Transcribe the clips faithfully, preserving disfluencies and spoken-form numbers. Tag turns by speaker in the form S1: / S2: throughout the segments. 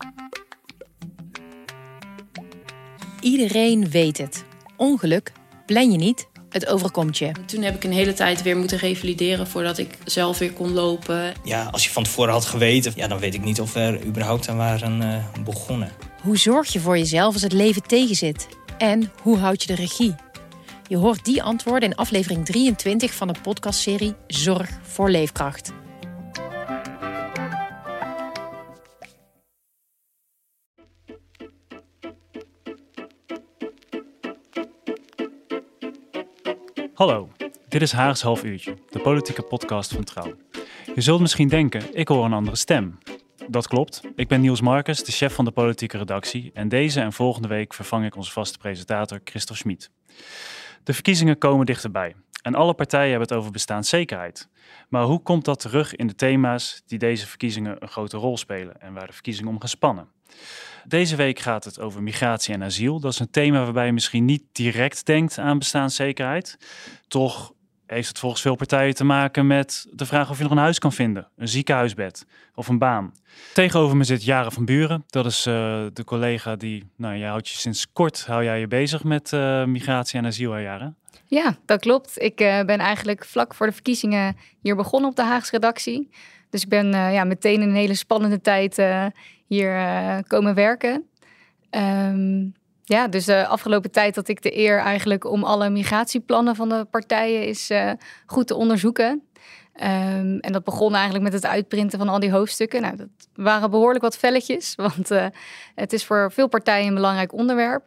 S1: Iedereen weet het. Ongeluk plan je niet, het overkomt je.
S2: Toen heb ik een hele tijd weer moeten revalideren voordat ik zelf weer kon lopen.
S3: Ja, als je van tevoren had geweten, ja, dan weet ik niet of we er überhaupt aan waren uh, begonnen.
S1: Hoe zorg je voor jezelf als het leven tegenzit? En hoe houd je de regie? Je hoort die antwoorden in aflevering drieëntwintig van de podcastserie Zorg voor Leefkracht.
S4: Hallo, dit is Haags Half Uurtje, de politieke podcast van Trouw. Je zult misschien denken, ik hoor een andere stem. Dat klopt, ik ben Niels Marcus, de chef van de politieke redactie en deze en volgende week vervang ik onze vaste presentator Christophe Schmid. De verkiezingen komen dichterbij en alle partijen hebben het over bestaanszekerheid. Maar hoe komt dat terug in de thema's die deze verkiezingen een grote rol spelen en waar de verkiezingen om gaan spannen? Deze week gaat het over migratie en asiel. Dat is een thema waarbij je misschien niet direct denkt aan bestaanszekerheid. Toch heeft het volgens veel partijen te maken met de vraag of je nog een huis kan vinden, een ziekenhuisbed of een baan. Tegenover me zit Jara van Buren. Dat is uh, de collega die, nou, jij houdt je sinds kort hou jij je bezig met uh, migratie en asiel, hè, Jara?
S5: Ja, dat klopt. Ik uh, ben eigenlijk vlak voor de verkiezingen hier begonnen op de Haagse redactie. Dus ik ben uh, ja, meteen in een hele spannende tijd uh, hier uh, komen werken. Um, ja, dus de afgelopen tijd had ik de eer eigenlijk om alle migratieplannen van de partijen is uh, goed te onderzoeken. Um, en dat begon eigenlijk met het uitprinten van al die hoofdstukken. Nou, dat waren behoorlijk wat velletjes, want uh, het is voor veel partijen een belangrijk onderwerp.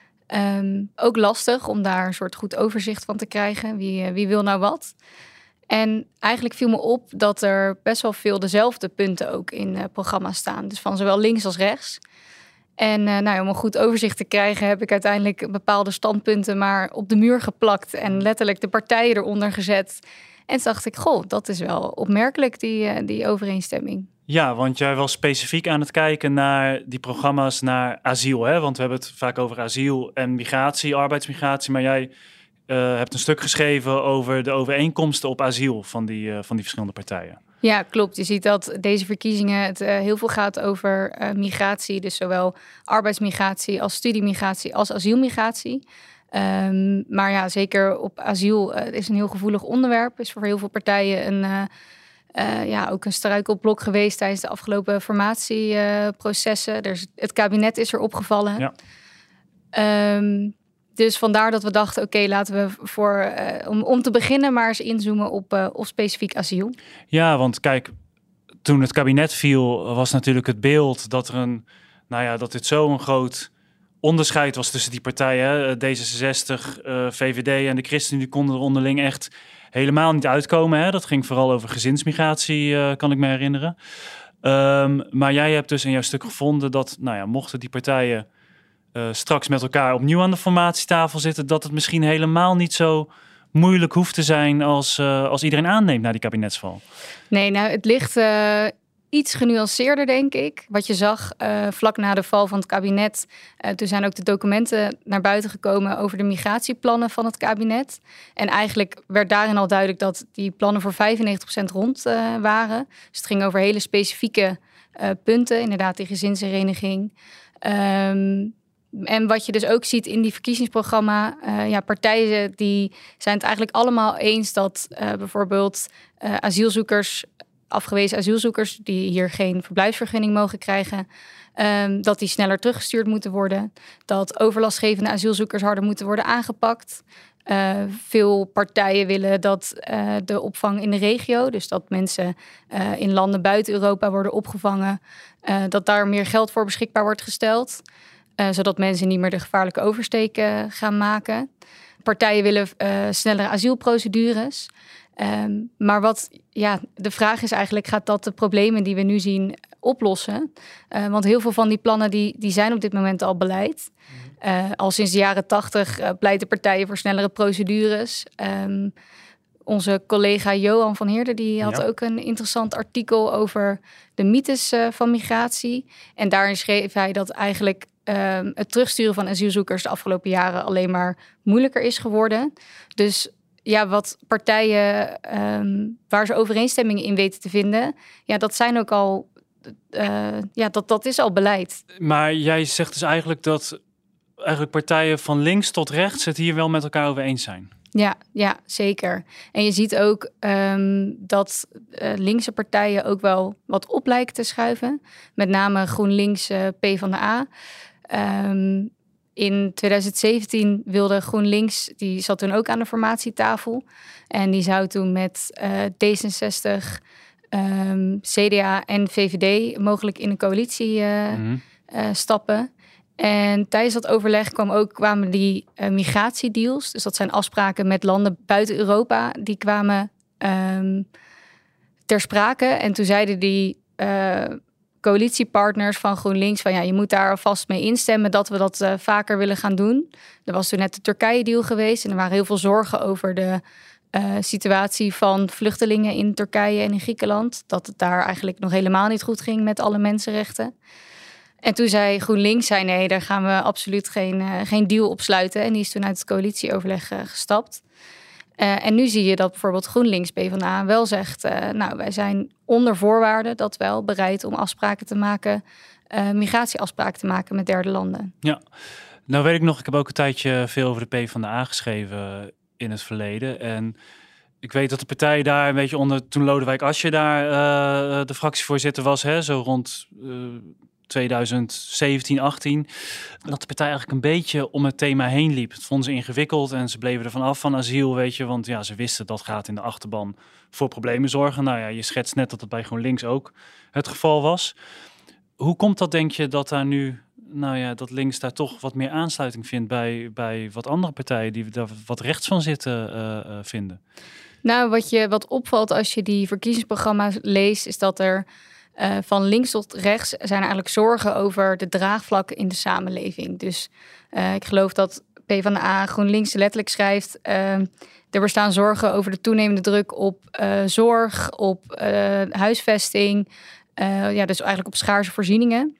S5: Um, ook lastig om daar een soort goed overzicht van te krijgen. Wie, uh, wie wil nou wat? En eigenlijk viel me op dat er best wel veel dezelfde punten ook in uh, programma's staan. Dus van zowel links als rechts. En uh, nou, om een goed overzicht te krijgen heb ik uiteindelijk bepaalde standpunten maar op de muur geplakt. En letterlijk de partijen eronder gezet. En toen dacht ik, goh, dat is wel opmerkelijk, die, uh, die overeenstemming.
S4: Ja, want jij was specifiek aan het kijken naar die programma's naar asiel, hè? Want we hebben het vaak over asiel en migratie, arbeidsmigratie. Maar jij uh, hebt een stuk geschreven over de overeenkomsten op asiel van die, uh, van die verschillende partijen.
S5: Ja, klopt. Je ziet dat deze verkiezingen het uh, heel veel gaat over uh, migratie. Dus zowel arbeidsmigratie als studiemigratie als asielmigratie. Um, maar ja, zeker op asiel uh, is een heel gevoelig onderwerp. Is voor heel veel partijen een... Uh, Uh, ja, ook een struikelblok geweest tijdens de afgelopen formatieprocessen. Uh, dus het kabinet is er opgevallen. Ja. Um, dus vandaar dat we dachten, oké, okay, laten we voor uh, om, om te beginnen maar eens inzoomen op, uh, op specifiek asiel.
S4: Ja, want kijk, toen het kabinet viel, was natuurlijk het beeld dat er een, nou ja, dat dit zo'n groot onderscheid was tussen die partijen. D zesenzestig, uh, V V D en de ChristenUnie konden er onderling echt helemaal niet uitkomen. Hè? Dat ging vooral over gezinsmigratie, uh, kan ik me herinneren. Um, maar jij hebt dus in jouw stuk gevonden dat, nou ja, mochten die partijen uh, straks met elkaar opnieuw aan de formatietafel zitten, dat het misschien helemaal niet zo moeilijk hoeft te zijn als, uh, als iedereen aanneemt na die kabinetsval.
S5: Nee, nou, het ligt uh, iets genuanceerder, denk ik. Wat je zag uh, vlak na de val van het kabinet. Uh, toen zijn ook de documenten naar buiten gekomen over de migratieplannen van het kabinet. En eigenlijk werd daarin al duidelijk dat die plannen voor vijfennegentig procent rond uh, waren. Dus het ging over hele specifieke uh, punten. Inderdaad, die gezinshereniging. Um, En wat je dus ook ziet in die verkiezingsprogramma, uh, ja, partijen die zijn het eigenlijk allemaal eens dat uh, bijvoorbeeld uh, asielzoekers, afgewezen asielzoekers die hier geen verblijfsvergunning mogen krijgen, um, dat die sneller teruggestuurd moeten worden. Dat overlastgevende asielzoekers harder moeten worden aangepakt. Uh, veel partijen willen dat uh, de opvang in de regio, dus dat mensen uh, in landen buiten Europa worden opgevangen, uh, dat daar meer geld voor beschikbaar wordt gesteld. Uh, zodat mensen niet meer de gevaarlijke oversteken gaan maken. Partijen willen uh, snellere asielprocedures. Um, maar wat, ja, de vraag is eigenlijk, gaat dat de problemen die we nu zien oplossen? Uh, want heel veel van die plannen die, die zijn op dit moment al beleid. Uh, al sinds de jaren tachtig uh, pleiten partijen voor snellere procedures. Um, onze collega Johan van Heerden die had ja. ook een interessant artikel over de mythes uh, van migratie. En daarin schreef hij dat eigenlijk Um, het terugsturen van asielzoekers de afgelopen jaren alleen maar moeilijker is geworden. Dus ja, wat partijen um, waar ze overeenstemmingen in weten te vinden, ja, dat zijn ook al uh, ja, dat, dat is al beleid.
S4: Maar jij zegt dus eigenlijk dat eigenlijk partijen van links tot rechts het hier wel met elkaar over eens zijn.
S5: Ja, ja, zeker. En je ziet ook um, dat uh, linkse partijen ook wel wat op lijken te schuiven. Met name GroenLinks, uh, PvdA. Um, in twintig zeventien wilde GroenLinks, die zat toen ook aan de formatietafel. En die zou toen met uh, D zesenzestig, um, C D A en V V D mogelijk in een coalitie uh, mm-hmm. uh, stappen. En tijdens dat overleg kwam ook, kwamen die uh, migratiedeals. Dus dat zijn afspraken met landen buiten Europa. Die kwamen um, ter sprake. En toen zeiden die uh, coalitiepartners van GroenLinks van ja, je moet daar alvast mee instemmen dat we dat uh, vaker willen gaan doen. Er was toen net de Turkije-deal geweest. En er waren heel veel zorgen over de uh, situatie van vluchtelingen in Turkije en in Griekenland. Dat het daar eigenlijk nog helemaal niet goed ging met alle mensenrechten. En toen zei GroenLinks, zei nee, daar gaan we absoluut geen, uh, geen deal op sluiten. En die is toen uit het coalitieoverleg uh, gestapt. Uh, en nu zie je dat bijvoorbeeld GroenLinks PvdA wel zegt, Uh, nou, wij zijn onder voorwaarden dat wel bereid om afspraken te maken, uh, migratieafspraken te maken met derde landen.
S4: Ja, nou weet ik nog, ik heb ook een tijdje veel over de PvdA geschreven in het verleden. En ik weet dat de partij daar een beetje onder, toen Lodewijk Asscher daar uh, de fractievoorzitter was, hè, zo rond Uh, twintig zeventien, achttien, dat de partij eigenlijk een beetje om het thema heen liep. Het vonden ze ingewikkeld en ze bleven ervan af van asiel, weet je, want ja, ze wisten dat gaat in de achterban voor problemen zorgen. Nou ja, je schetst net dat het bij GroenLinks ook het geval was. Hoe komt dat, denk je, dat daar nu, nou ja, dat links daar toch wat meer aansluiting vindt bij, bij wat andere partijen die daar wat rechts van zitten uh, uh, vinden?
S5: Nou, wat je wat opvalt als je die verkiezingsprogramma's leest, is dat er Uh, van links tot rechts zijn eigenlijk zorgen over de draagvlakken in de samenleving. Dus uh, ik geloof dat PvdA GroenLinks letterlijk schrijft, Uh, er bestaan zorgen over de toenemende druk op uh, zorg, op uh, huisvesting. Uh, ja, dus eigenlijk op schaarse voorzieningen.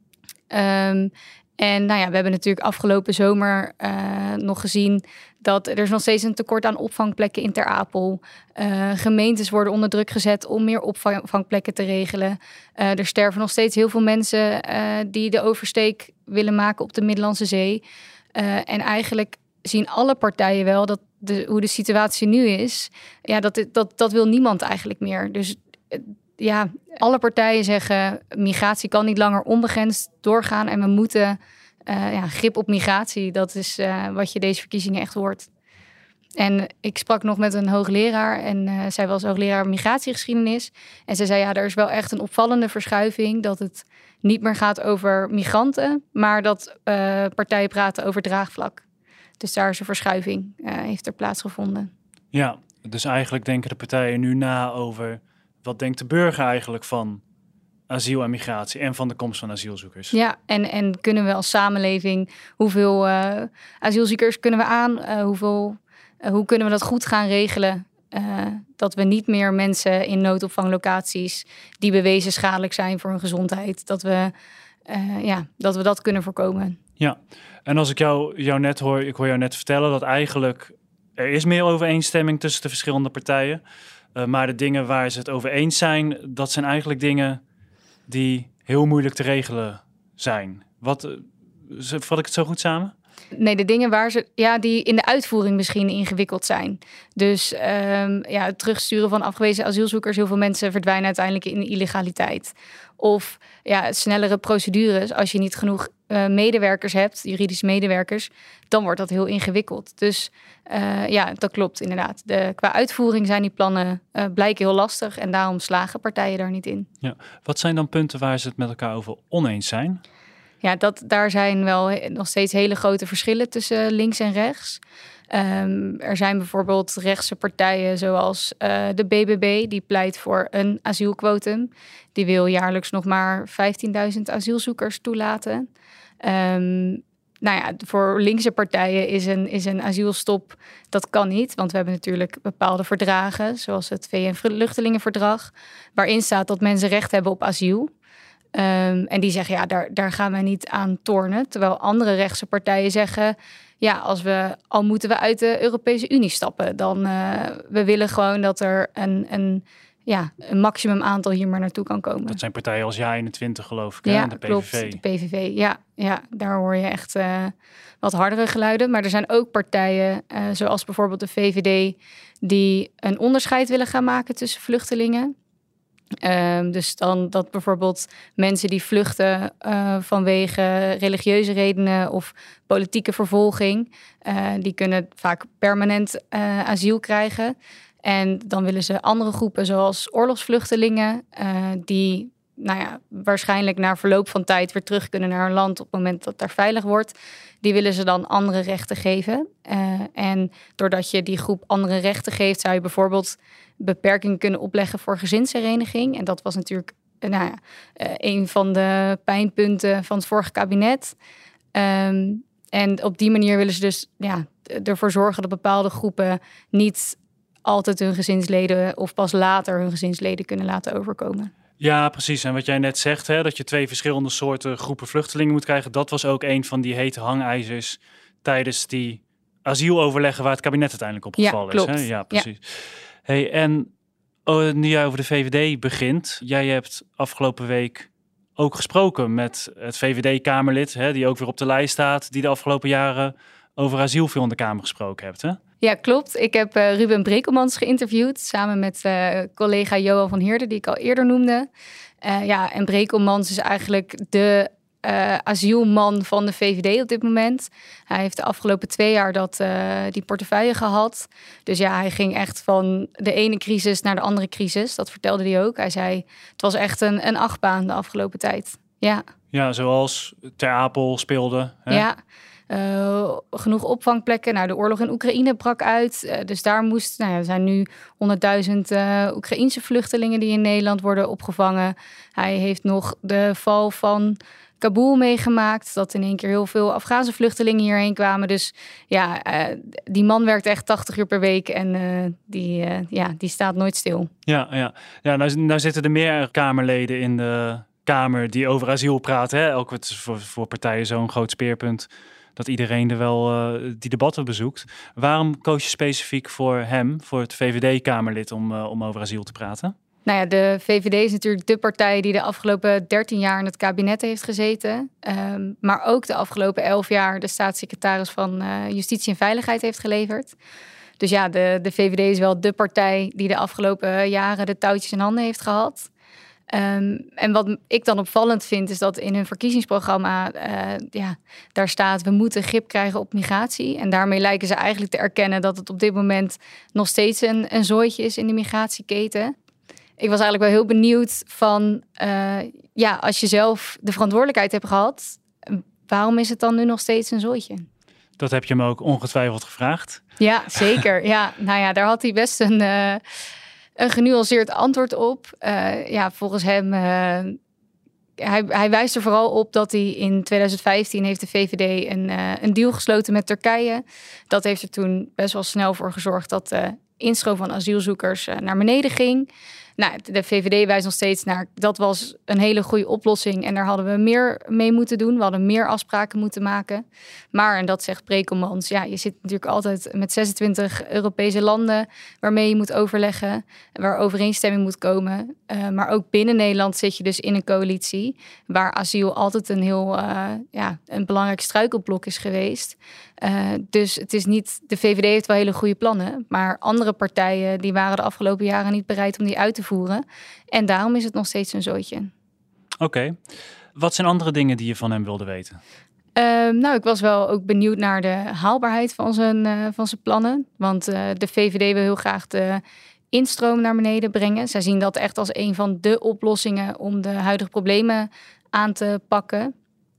S5: Um, En nou ja, we hebben natuurlijk afgelopen zomer uh, nog gezien dat er is nog steeds een tekort aan opvangplekken in Ter Apel. Uh, gemeentes worden onder druk gezet om meer opvangplekken te regelen. Uh, er sterven nog steeds heel veel mensen uh, die de oversteek willen maken op de Middellandse Zee. Uh, en eigenlijk zien alle partijen wel dat de, hoe de situatie nu is. Ja, dat, dat, dat wil niemand eigenlijk meer. Dus uh, ja, alle partijen zeggen migratie kan niet langer onbegrensd doorgaan en we moeten uh, ja, grip op migratie. Dat is uh, wat je deze verkiezingen echt hoort. En ik sprak nog met een hoogleraar en uh, zij was hoogleraar migratiegeschiedenis. En ze zei ja, er is wel echt een opvallende verschuiving dat het niet meer gaat over migranten, maar dat uh, partijen praten over draagvlak. Dus daar is een verschuiving, uh, heeft er plaatsgevonden.
S4: Ja, dus eigenlijk denken de partijen nu na over wat denkt de burger eigenlijk van asiel en migratie en van de komst van asielzoekers?
S5: Ja, en, en kunnen we als samenleving, hoeveel uh, asielzoekers kunnen we aan? Uh, hoeveel, uh, hoe kunnen we dat goed gaan regelen? Uh, dat we niet meer mensen in noodopvanglocaties die bewezen schadelijk zijn voor hun gezondheid, dat we, uh, ja, dat, we dat kunnen voorkomen.
S4: Ja, en als ik jou, jou net hoor, ik hoor jou net vertellen dat eigenlijk er is meer overeenstemming tussen de verschillende partijen. Uh, maar de dingen waar ze het over eens zijn, dat zijn eigenlijk dingen die heel moeilijk te regelen zijn. Wat, uh, vat ik het zo goed samen?
S5: Nee, de dingen waar ze, ja, die in de uitvoering misschien ingewikkeld zijn. Dus um, ja, het terugsturen van afgewezen asielzoekers. Heel veel mensen verdwijnen uiteindelijk in de illegaliteit. Of ja, snellere procedures. Als je niet genoeg uh, medewerkers hebt, juridische medewerkers, dan wordt dat heel ingewikkeld. Dus uh, ja, dat klopt inderdaad. De, qua uitvoering zijn die plannen uh, blijken heel lastig en daarom slagen partijen daar niet in.
S4: Ja. Wat zijn dan punten waar ze het met elkaar over oneens zijn?
S5: Ja, dat, daar zijn wel nog steeds hele grote verschillen tussen links en rechts. Um, er zijn bijvoorbeeld rechtse partijen zoals uh, de B B B, die pleit voor een asielquotum. Die wil jaarlijks nog maar vijftienduizend asielzoekers toelaten. Um, nou ja, voor linkse partijen is een, is een asielstop, dat kan niet. Want we hebben natuurlijk bepaalde verdragen, zoals het V N-vluchtelingenverdrag, waarin staat dat mensen recht hebben op asiel. Um, en die zeggen, ja, daar, daar gaan we niet aan tornen. Terwijl andere rechtse partijen zeggen, ja, als we al moeten we uit de Europese Unie stappen, dan uh, we willen gewoon dat er een, een ja, een maximum aantal hier maar naartoe kan komen.
S4: Dat zijn partijen als Ja eenentwintig, geloof ik,
S5: ja,
S4: hè? De P V V.
S5: Klopt, de P V V. Ja, ja, daar hoor je echt uh, wat hardere geluiden. Maar er zijn ook partijen, uh, zoals bijvoorbeeld de V V D, die een onderscheid willen gaan maken tussen vluchtelingen. Um, dus dan dat bijvoorbeeld mensen die vluchten uh, vanwege religieuze redenen of politieke vervolging, uh, die kunnen vaak permanent uh, asiel krijgen. En dan willen ze andere groepen zoals oorlogsvluchtelingen, uh, die nou ja, waarschijnlijk na verloop van tijd weer terug kunnen naar hun land op het moment dat het daar veilig wordt. Die willen ze dan andere rechten geven. Uh, en doordat je die groep andere rechten geeft, zou je bijvoorbeeld beperkingen kunnen opleggen voor gezinshereniging. En dat was natuurlijk uh, nou ja, uh, een van de pijnpunten van het vorige kabinet. Um, en op die manier willen ze dus ja, ervoor zorgen dat bepaalde groepen niet altijd hun gezinsleden of pas later hun gezinsleden kunnen laten overkomen.
S4: Ja, precies. En wat jij net zegt, hè, dat je twee verschillende soorten groepen vluchtelingen moet krijgen, dat was ook een van die hete hangijzers tijdens die asieloverleggen waar het kabinet uiteindelijk op gevallen
S5: ja, klopt.
S4: is. Hè? Ja, precies. Ja. Hey, en oh, nu jij over de V V D begint, jij hebt afgelopen week ook gesproken met het V V D-Kamerlid, hè, die ook weer op de lijst staat, die de afgelopen jaren over asiel veel in de Kamer gesproken hebt, hè?
S5: Ja, klopt. Ik heb uh, Ruben Brekelmans geïnterviewd samen met uh, collega Johan van Heerden, die ik al eerder noemde. Uh, ja, en Brekelmans is eigenlijk de uh, asielman van de V V D op dit moment. Hij heeft de afgelopen twee jaar dat, uh, die portefeuille gehad. Dus ja, hij ging echt van de ene crisis naar de andere crisis. Dat vertelde hij ook. Hij zei, het was echt een, een achtbaan de afgelopen tijd. Ja,
S4: ja, zoals Ter Apel speelde. Hè?
S5: Ja. Uh, genoeg opvangplekken. Nou, de oorlog in Oekraïne brak uit. Uh, dus daar moest, nou ja, er zijn nu honderdduizend uh, Oekraïense vluchtelingen die in Nederland worden opgevangen. Hij heeft nog de val van Kabul meegemaakt. Dat in één keer heel veel Afghaanse vluchtelingen hierheen kwamen. Dus ja, uh, die man werkt echt tachtig uur per week en uh, die, uh, ja, die staat nooit stil.
S4: Ja, ja. ja nou, nou zitten er meer Kamerleden in de Kamer die over asiel praten. Hè? Ook het is voor, voor partijen zo'n groot speerpunt dat iedereen er wel uh, die debatten bezoekt. Waarom koos je specifiek voor hem, voor het V V D-Kamerlid, om, uh, om over asiel te praten?
S5: Nou ja, de V V D is natuurlijk de partij die de afgelopen dertien jaar in het kabinet heeft gezeten. Um, maar ook de afgelopen elf jaar de staatssecretaris van uh, Justitie en Veiligheid heeft geleverd. Dus ja, de, de V V D is wel de partij die de afgelopen jaren de touwtjes in handen heeft gehad. Um, en wat ik dan opvallend vind, is dat in hun verkiezingsprogramma, uh, ja, daar staat, we moeten grip krijgen op migratie. En daarmee lijken ze eigenlijk te erkennen dat het op dit moment nog steeds een, een zooitje is in de migratieketen. Ik was eigenlijk wel heel benieuwd van, uh, ja, als je zelf de verantwoordelijkheid hebt gehad, waarom is het dan nu nog steeds een zooitje?
S4: Dat heb je hem ook ongetwijfeld gevraagd.
S5: Ja, zeker. Ja, nou ja, daar had hij best een... Uh, Een genuanceerd antwoord op. Uh, ja, volgens hem, uh, hij, hij wijst er vooral op dat hij in twintig vijftien heeft de V V D een, uh, een deal gesloten met Turkije. Dat heeft er toen best wel snel voor gezorgd dat de instroom van asielzoekers uh, naar beneden ging. Nou, de V V D wijst nog steeds naar, dat was een hele goede oplossing en daar hadden we meer mee moeten doen. We hadden meer afspraken moeten maken. Maar, en dat zegt Brekelmans, ja, je zit natuurlijk altijd met zesentwintig Europese landen waarmee je moet overleggen, waar overeenstemming moet komen. Uh, maar ook binnen Nederland zit je dus in een coalitie waar asiel altijd een heel uh, ja, een belangrijk struikelblok is geweest. Uh, dus het is niet, de V V D heeft wel hele goede plannen, maar andere partijen die waren de afgelopen jaren niet bereid om die uit te voeren. En daarom is het nog steeds een zootje.
S4: Oké. Okay. Wat zijn andere dingen die je van hem wilde weten?
S5: Uh, nou, ik was wel ook benieuwd naar de haalbaarheid van zijn, uh, van zijn plannen. Want uh, de V V D wil heel graag de instroom naar beneden brengen. Zij zien dat echt als een van de oplossingen om de huidige problemen aan te pakken.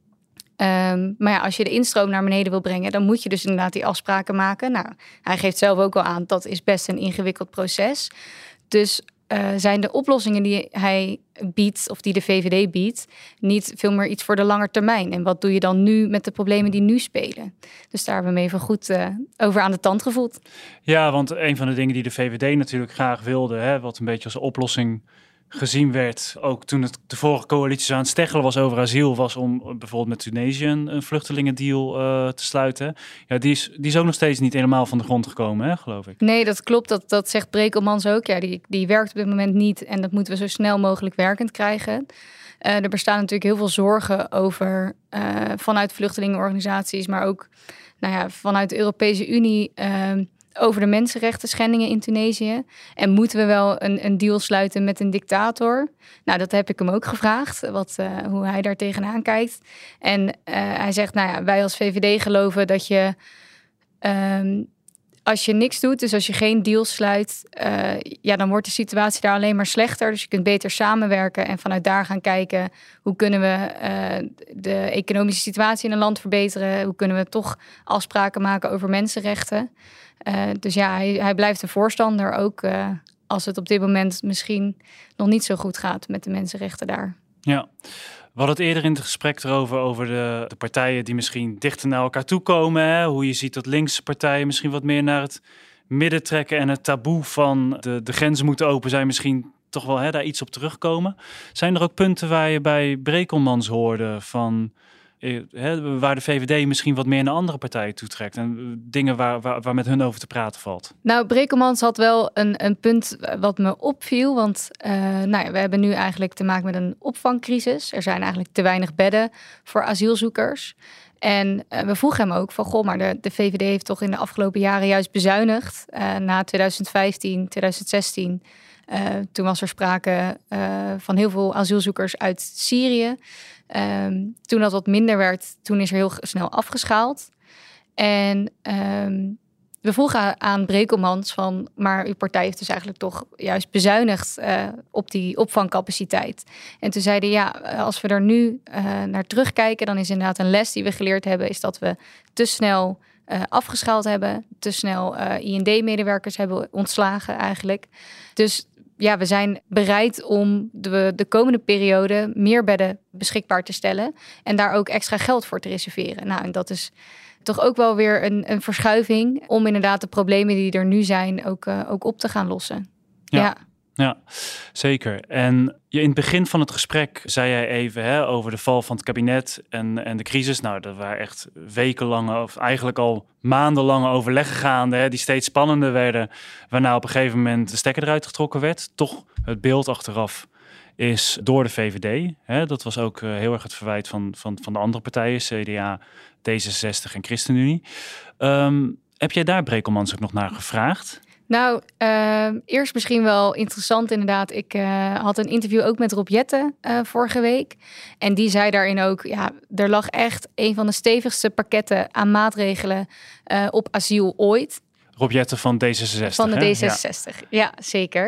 S5: Um, maar ja, als je de instroom naar beneden wil brengen, dan moet je dus inderdaad die afspraken maken. Nou, hij geeft zelf ook al aan, dat is best een ingewikkeld proces. Dus uh, zijn de oplossingen die hij biedt, of die de V V D biedt, niet veel meer iets voor de lange termijn? En wat doe je dan nu met de problemen die nu spelen? Dus daar hebben we hem even goed uh, over aan de tand gevoeld.
S4: Ja, want een van de dingen die de V V D natuurlijk graag wilde, hè, wat een beetje als oplossing gezien werd, ook toen het de vorige coalitie zo aan het steggelen was over asiel, was om bijvoorbeeld met Tunesië een, een vluchtelingendeal uh, te sluiten. Ja, die is, die is ook nog steeds niet helemaal van de grond gekomen, hè, geloof ik.
S5: Nee, dat klopt. Dat, dat zegt Brekelmans ook. Ja, die, die werkt op dit moment niet en dat moeten we zo snel mogelijk werkend krijgen. Uh, er bestaan natuurlijk heel veel zorgen over uh, vanuit vluchtelingenorganisaties, maar ook nou ja, vanuit de Europese Unie uh, over de mensenrechten schendingen in Tunesië. En moeten we wel een, een deal sluiten met een dictator? Nou, dat heb ik hem ook gevraagd, wat, uh, hoe hij daar tegenaan kijkt. En uh, hij zegt, nou ja, wij als V V D geloven dat je, um, als je niks doet, dus als je geen deal sluit, uh, ja, dan wordt de situatie daar alleen maar slechter. Dus je kunt beter samenwerken en vanuit daar gaan kijken, hoe kunnen we uh, de economische situatie in een land verbeteren? Hoe kunnen we toch afspraken maken over mensenrechten? Uh, dus ja, hij, hij blijft een voorstander, ook uh, als het op dit moment misschien nog niet zo goed gaat met de mensenrechten daar.
S4: Ja, we hadden het eerder in het gesprek erover, over de, de partijen die misschien dichter naar elkaar toe komen. Hè? Hoe je ziet dat linkse partijen misschien wat meer naar het midden trekken en het taboe van de, de grenzen moeten open zijn misschien toch wel hè, daar iets op terugkomen. Zijn er ook punten waar je bij Brekelmans hoorde van He, waar de V V D misschien wat meer naar andere partijen toetrekt en dingen waar, waar, waar met hun over te praten valt?
S5: Nou, Brekelmans had wel een, een punt wat me opviel, want uh, nou ja, we hebben nu eigenlijk te maken met een opvangcrisis. Er zijn eigenlijk te weinig bedden voor asielzoekers. En uh, we vroegen hem ook van, goh, maar de, de V V D heeft toch in de afgelopen jaren juist bezuinigd. Uh, na twintig vijftien, twintig zestien, uh, toen was er sprake uh, van heel veel asielzoekers uit Syrië. Um, toen dat wat minder werd, toen is er heel snel afgeschaald. En um, we vroegen aan Brekelmans van, maar uw partij heeft dus eigenlijk toch juist bezuinigd uh, op die opvangcapaciteit. En toen zeiden ja, als we er nu uh, naar terugkijken, dan is inderdaad een les die we geleerd hebben, is dat we te snel uh, afgeschaald hebben, te snel uh, I N D-medewerkers hebben ontslagen eigenlijk. Dus ja, we zijn bereid om de, de komende periode meer bedden beschikbaar te stellen en daar ook extra geld voor te reserveren. Nou, en dat is toch ook wel weer een, een verschuiving om inderdaad de problemen die er nu zijn ook, uh, ook op te gaan lossen.
S4: Ja.
S5: ja.
S4: Ja, zeker. En in het begin van het gesprek zei jij even hè, over de val van het kabinet en, en de crisis. Nou, dat waren echt wekenlange, of eigenlijk al maandenlange overleggen gaande, hè, die steeds spannender werden, waarna op een gegeven moment de stekker eruit getrokken werd. Toch het beeld achteraf is door de V V D. Hè, dat was ook uh, heel erg het verwijt van, van, van de andere partijen, C D A, D zesenzestig en ChristenUnie. Um, heb jij daar Brekelmans ook nog naar gevraagd?
S5: Nou, uh, eerst misschien wel interessant inderdaad. Ik uh, had een interview ook met Rob Jetten uh, vorige week. En die zei daarin ook, ja, er lag echt een van de stevigste pakketten aan maatregelen uh, op asiel ooit.
S4: Rob Jetten van D zesenzestig.
S5: Van de
S4: hè?
S5: D zesenzestig, ja, ja zeker.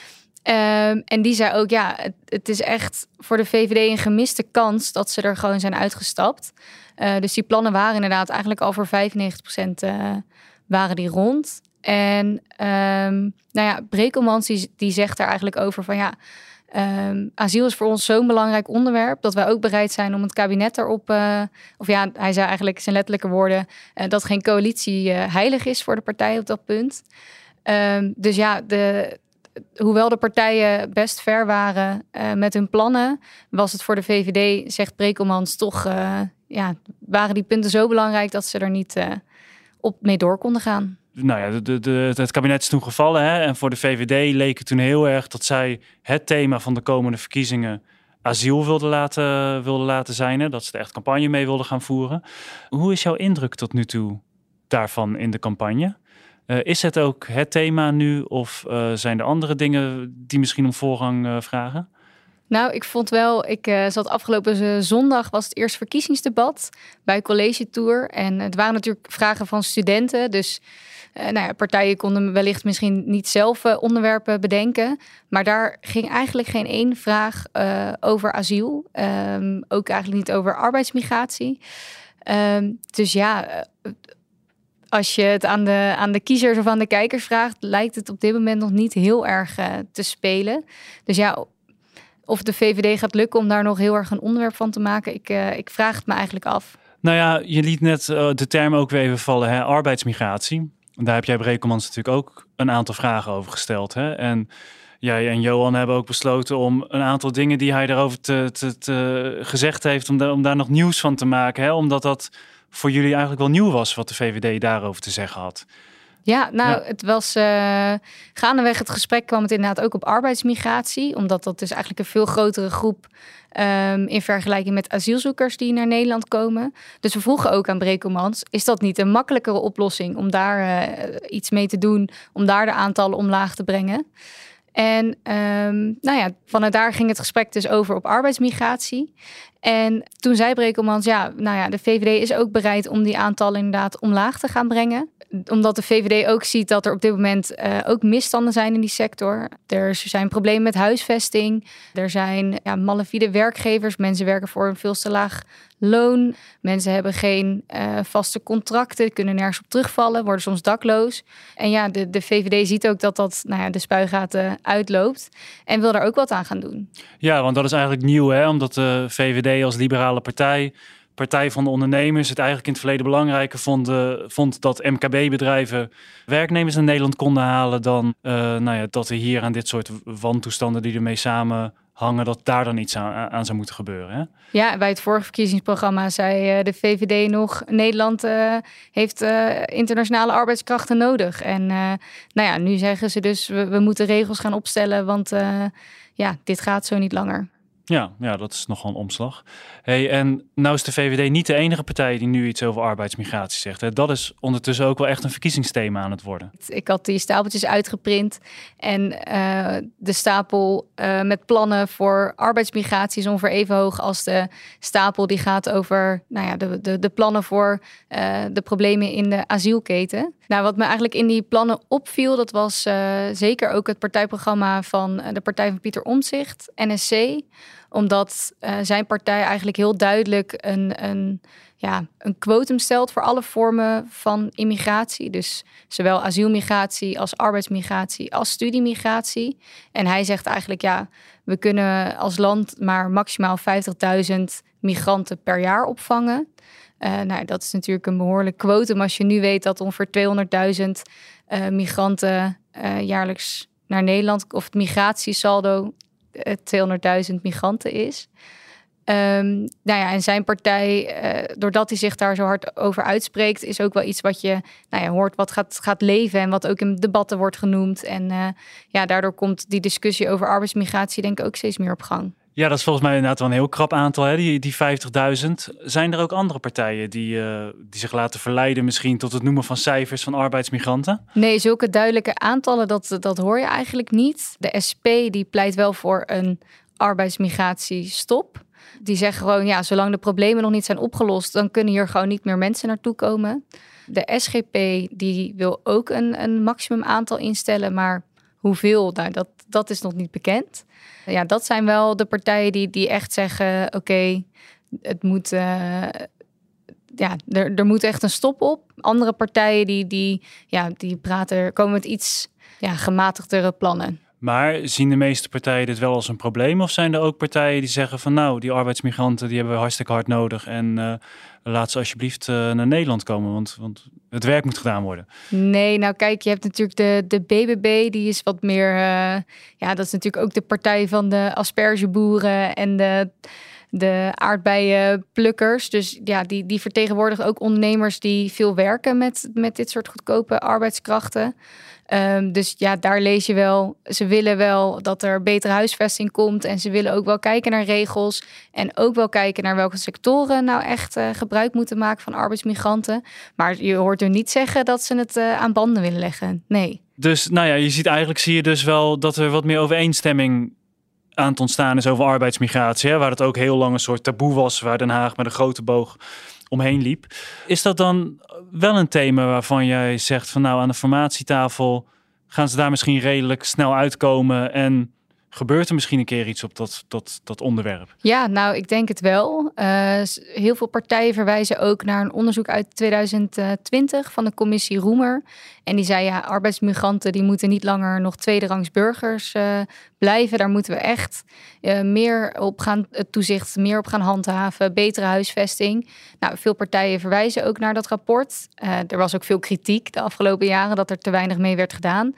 S5: Um, en die zei ook, ja, het, het is echt voor de V V D een gemiste kans dat ze er gewoon zijn uitgestapt. Uh, dus die plannen waren inderdaad eigenlijk al voor vijfennegentig procent uh, waren die rond. En um, nou ja, Brekelmans die, die zegt daar eigenlijk over van ja, um, asiel is voor ons zo'n belangrijk onderwerp dat wij ook bereid zijn om het kabinet erop, uh, of ja, hij zei eigenlijk zijn letterlijke woorden, uh, dat geen coalitie uh, heilig is voor de partij op dat punt. Um, dus ja, de, hoewel de partijen best ver waren uh, met hun plannen, was het voor de V V D, zegt Brekelmans, toch uh, ja, waren die punten zo belangrijk dat ze er niet uh, op mee door konden gaan.
S4: Nou ja, de, de, de, het kabinet is toen gevallen. Hè? En voor de V V D leek het toen heel erg dat zij het thema van de komende verkiezingen asiel wilden laten, wilden laten zijn. Hè? Dat ze er echt campagne mee wilden gaan voeren. Hoe is jouw indruk tot nu toe daarvan in de campagne? Uh, is het ook het thema nu of uh, zijn er andere dingen die misschien om voorrang uh, vragen?
S5: Nou, ik vond wel, ik uh, zat afgelopen zondag, was het eerste verkiezingsdebat bij College Tour. En het waren natuurlijk vragen van studenten. Dus uh, nou ja, partijen konden wellicht misschien niet zelf uh, onderwerpen bedenken. Maar daar ging eigenlijk geen één vraag uh, over asiel. Um, ook eigenlijk niet over arbeidsmigratie. Um, dus ja, uh, als je het aan de, aan de kiezers of aan de kijkers vraagt, lijkt het op dit moment nog niet heel erg uh, te spelen. Dus ja, of de V V D gaat lukken om daar nog heel erg een onderwerp van te maken, ik, uh, ik vraag het me eigenlijk af.
S4: Nou ja, je liet net uh, de term ook weer even vallen, hè? Arbeidsmigratie. Daar heb jij Brekelmans natuurlijk ook een aantal vragen over gesteld. Hè? En jij en Johan hebben ook besloten om een aantal dingen die hij daarover te, te, te gezegd heeft, om, da- om daar nog nieuws van te maken. Hè? Omdat dat voor jullie eigenlijk wel nieuw was wat de V V D daarover te zeggen had.
S5: Ja, nou,
S4: Ja.
S5: het was uh, gaandeweg het gesprek kwam het inderdaad ook op arbeidsmigratie. Omdat dat dus eigenlijk een veel grotere groep um, in vergelijking met asielzoekers die naar Nederland komen. Dus we vroegen ook aan Brekelmans, is dat niet een makkelijkere oplossing om daar uh, iets mee te doen, om daar de aantallen omlaag te brengen? En um, nou ja, vanuit daar ging het gesprek dus over op arbeidsmigratie. En toen zei Brekelmans, ja, nou ja, de V V D is ook bereid om die aantallen inderdaad omlaag te gaan brengen. Omdat de V V D ook ziet dat er op dit moment uh, ook misstanden zijn in die sector. Er zijn problemen met huisvesting. Er zijn ja, malafide werkgevers. Mensen werken voor een veel te laag loon. Mensen hebben geen uh, vaste contracten, kunnen nergens op terugvallen, worden soms dakloos. En ja, de, de V V D ziet ook dat dat nou ja, de spuigaten uitloopt en wil daar ook wat aan gaan doen.
S4: Ja, want dat is eigenlijk nieuw, hè? Omdat de V V D als liberale partij, partij van de ondernemers, het eigenlijk in het verleden belangrijker vond, uh, vond dat M K B-bedrijven werknemers naar Nederland konden halen dan uh, nou ja, dat er hier aan dit soort wantoestanden die ermee samenhangen, dat daar dan iets aan, aan zou moeten gebeuren. Hè?
S5: Ja, bij het vorige verkiezingsprogramma zei uh, de V V D nog, Nederland uh, heeft uh, internationale arbeidskrachten nodig. En uh, nou ja, nu zeggen ze dus, we, we moeten regels gaan opstellen, want uh, ja, dit gaat zo niet langer.
S4: Ja, ja, dat is nogal een omslag. Hey, en nou is de V V D niet de enige partij die nu iets over arbeidsmigratie zegt. Hè? Dat is ondertussen ook wel echt een verkiezingsthema aan het worden.
S5: Ik had die stapeltjes uitgeprint en uh, de stapel uh, met plannen voor arbeidsmigratie is ongeveer even hoog als de stapel die gaat over nou ja, de, de, de plannen voor uh, de problemen in de asielketen. Nou, wat me eigenlijk in die plannen opviel, dat was uh, zeker ook het partijprogramma van uh, de partij van Pieter Omtzigt, N S C. Omdat uh, zijn partij eigenlijk heel duidelijk een, een, ja, een quotum stelt voor alle vormen van immigratie. Dus zowel asielmigratie als arbeidsmigratie als studiemigratie. En hij zegt eigenlijk, ja, we kunnen als land maar maximaal vijftigduizend migranten per jaar opvangen. Uh, nou, dat is natuurlijk een behoorlijk quotum als je nu weet dat ongeveer tweehonderdduizend uh, migranten uh, jaarlijks naar Nederland, of het migratiesaldo uh, tweehonderdduizend migranten is. Um, nou ja, en zijn partij, uh, doordat hij zich daar zo hard over uitspreekt, is ook wel iets wat je nou ja, hoort wat gaat, gaat leven en wat ook in debatten wordt genoemd. En uh, ja, daardoor komt die discussie over arbeidsmigratie denk ik ook steeds meer op gang.
S4: Ja, dat is volgens mij inderdaad wel een heel krap aantal, hè? Die, die vijftigduizend. Zijn er ook andere partijen die, uh, die zich laten verleiden misschien tot het noemen van cijfers van arbeidsmigranten?
S5: Nee, zulke duidelijke aantallen, dat, dat hoor je eigenlijk niet. De S P die pleit wel voor een arbeidsmigratiestop. Die zeggen gewoon, ja, zolang de problemen nog niet zijn opgelost, dan kunnen hier gewoon niet meer mensen naartoe komen. De S G P die wil ook een, een maximum aantal instellen, maar hoeveel, nou, dat, dat is nog niet bekend. Ja, dat zijn wel de partijen die, die echt zeggen, oké, okay, het moet, uh, ja, er, er moet echt een stop op. Andere partijen die, die, ja, die praten, komen met iets ja, gematigdere plannen.
S4: Maar zien de meeste partijen dit wel als een probleem? Of zijn er ook partijen die zeggen van nou, die arbeidsmigranten die hebben we hartstikke hard nodig en uh, laat ze alsjeblieft uh, naar Nederland komen, want, want het werk moet gedaan worden.
S5: Nee, nou kijk, je hebt natuurlijk de, de B B B, die is wat meer, uh, ja, dat is natuurlijk ook de partij van de aspergeboeren en de, de aardbeienplukkers. Dus ja, die, die vertegenwoordigen ook ondernemers die veel werken met, met dit soort goedkope arbeidskrachten. Um, dus ja, daar lees je wel, ze willen wel dat er betere huisvesting komt en ze willen ook wel kijken naar regels en ook wel kijken naar welke sectoren nou echt uh, gebruik moeten maken van arbeidsmigranten. Maar je hoort er niet zeggen dat ze het uh, aan banden willen leggen. Nee.
S4: Dus nou ja, je ziet eigenlijk zie je dus wel dat er wat meer overeenstemming aan het ontstaan is over arbeidsmigratie, hè, waar het ook heel lang een soort taboe was, waar Den Haag met een grote boog omheen liep. Is dat dan wel een thema waarvan jij zegt van nou, aan de formatietafel gaan ze daar misschien redelijk snel uitkomen en gebeurt er misschien een keer iets op dat, dat, dat onderwerp? Ja,
S5: nou, ik denk het wel. Uh, heel veel partijen verwijzen ook naar een onderzoek uit tweeduizend twintig van de commissie Roemer. En die zei, ja, arbeidsmigranten die moeten niet langer nog tweederangs burgers uh, blijven. Daar moeten we echt uh, meer op gaan, uh, toezicht, meer op gaan handhaven, betere huisvesting. Nou, veel partijen verwijzen ook naar dat rapport. Uh, er was ook veel kritiek de afgelopen jaren dat er te weinig mee werd gedaan.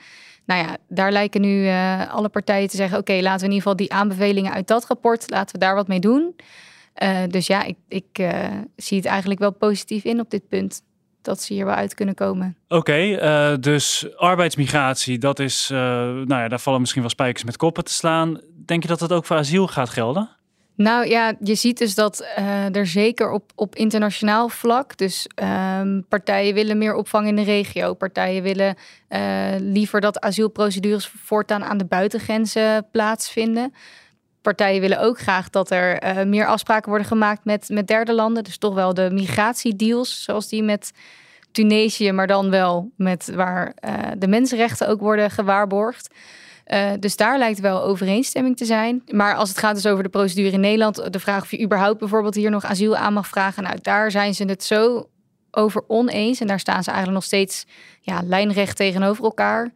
S5: Nou ja, daar lijken nu uh, alle partijen te zeggen... oké, okay, laten we in ieder geval die aanbevelingen uit dat rapport... laten we daar wat mee doen. Uh, dus ja, ik, ik uh, zie het eigenlijk wel positief in op dit punt. Dat ze hier wel uit kunnen komen.
S4: Oké, okay, uh, dus arbeidsmigratie, dat is, uh, nou ja, daar vallen misschien wel spijkers met koppen te slaan. Denk je dat dat ook voor asiel gaat gelden?
S5: Nou ja, je ziet dus dat uh, er zeker op, op internationaal vlak... dus um, partijen willen meer opvang in de regio. Partijen willen uh, liever dat asielprocedures voortaan aan de buitengrenzen plaatsvinden. Partijen willen ook graag dat er uh, meer afspraken worden gemaakt met, met derde landen. Dus toch wel de migratiedeals, zoals die met Tunesië... maar dan wel met waar uh, de mensenrechten ook worden gewaarborgd. Uh, dus daar lijkt wel overeenstemming te zijn. Maar als het gaat dus over de procedure in Nederland... de vraag of je überhaupt bijvoorbeeld hier nog asiel aan mag vragen... nou, daar zijn ze het zo over oneens. En daar staan ze eigenlijk nog steeds ja, lijnrecht tegenover elkaar...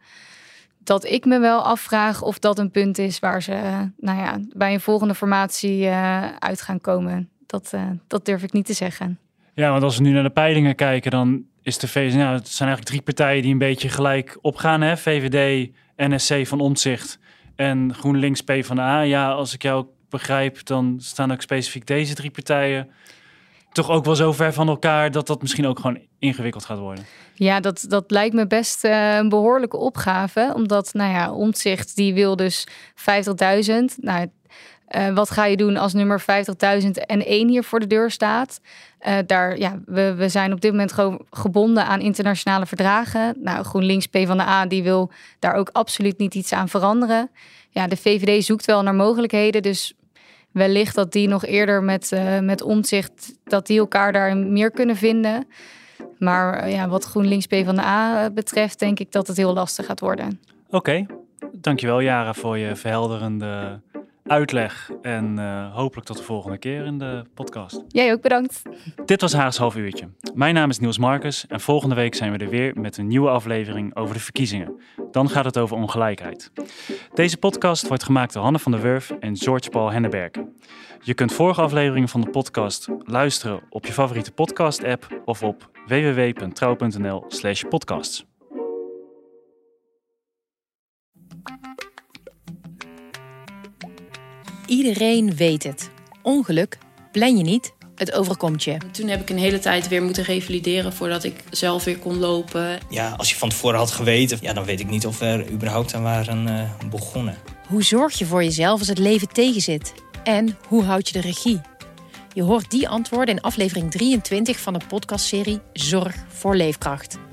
S5: dat ik me wel afvraag of dat een punt is... waar ze uh, nou ja, bij een volgende formatie uh, uit gaan komen. Dat, uh, dat durf ik niet te zeggen.
S4: Ja, want als we nu naar de peilingen kijken... dan is de V V D... Nou, het zijn eigenlijk drie partijen die een beetje gelijk opgaan. Hè? V V D, N S C van Omtzigt en GroenLinks PvdA. Ja, als ik jou begrijp, dan staan ook specifiek deze drie partijen... toch ook wel zo ver van elkaar... dat dat misschien ook gewoon ingewikkeld gaat worden.
S5: Ja, dat, dat lijkt me best uh, een behoorlijke opgave. Omdat, nou ja, Omtzigt die wil dus vijftigduizend. Nou, uh, wat ga je doen als nummer vijftigduizend en één hier voor de deur staat? Uh, daar, ja, we, we zijn op dit moment gewoon gebonden aan internationale verdragen. Nou, GroenLinks PvdA die wil daar ook absoluut niet iets aan veranderen. Ja, de V V D zoekt wel naar mogelijkheden, dus... wellicht dat die nog eerder met, uh, met Omtzigt... dat die elkaar daar meer kunnen vinden. Maar uh, ja, wat GroenLinks PvdA betreft... denk ik dat het heel lastig gaat worden.
S4: Oké, okay. Dankjewel Jara voor je verhelderende uitleg. En uh, hopelijk tot de volgende keer in de podcast.
S5: Jij ook, bedankt.
S4: Dit was Haags Half Uurtje. Mijn naam is Niels Marcus en volgende week zijn we er weer met een nieuwe aflevering over de verkiezingen. Dan gaat het over ongelijkheid. Deze podcast wordt gemaakt door Hanne van der Wurf en George Paul Henneberken. Je kunt vorige afleveringen van de podcast luisteren op je favoriete podcast-app of op w w w punt trouw punt n l slash podcasts.
S1: Iedereen weet het. Ongeluk plan je niet, het overkomt je.
S2: Toen heb ik een hele tijd weer moeten revalideren voordat ik zelf weer kon lopen.
S3: Ja, als je van tevoren had geweten, ja, dan weet ik niet of we er überhaupt aan waren uh, begonnen.
S1: Hoe zorg je voor jezelf als het leven tegenzit? En hoe houd je de regie? Je hoort die antwoorden in aflevering drieëntwintig van de podcastserie Zorg voor Leefkracht.